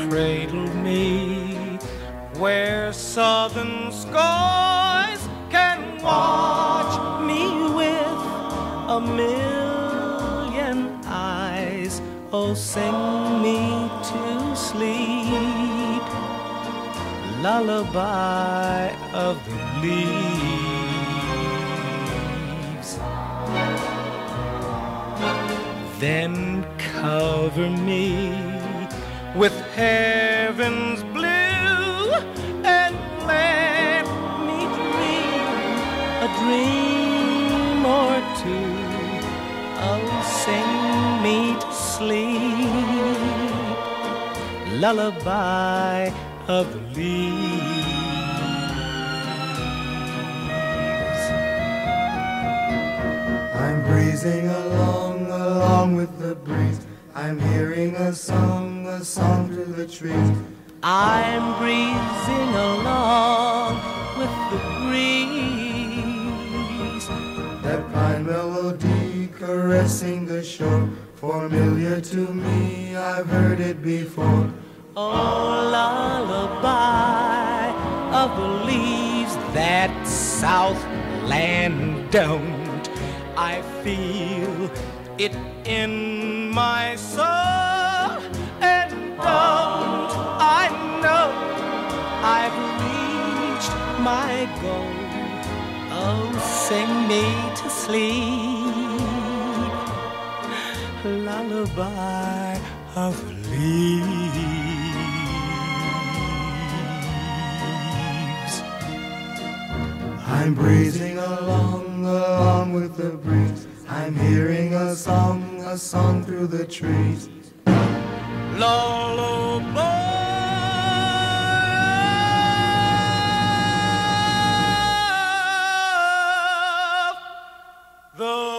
cradled me where southern skies can watch me with a million eyes. Oh, sing me to sleep, lullaby of the leaves. Then cover me with heaven's blue and let me dream a dream or two. Oh, sing me to sleep, lullaby of the leaves. I'm breezing along with the breeze. I'm hearing a song through the trees. I'm breezing along with the breeze. That pine melody caressing the shore, familiar to me, I've heard it before. Oh, lullaby of the leaves that Southland don't. I feel it in my soul, and don't I know I've reached my goal. Oh, sing me to sleep, lullaby of the leaves. I'm breezing along with the breeze. I'm hearing a song through the trees. Lullaby of the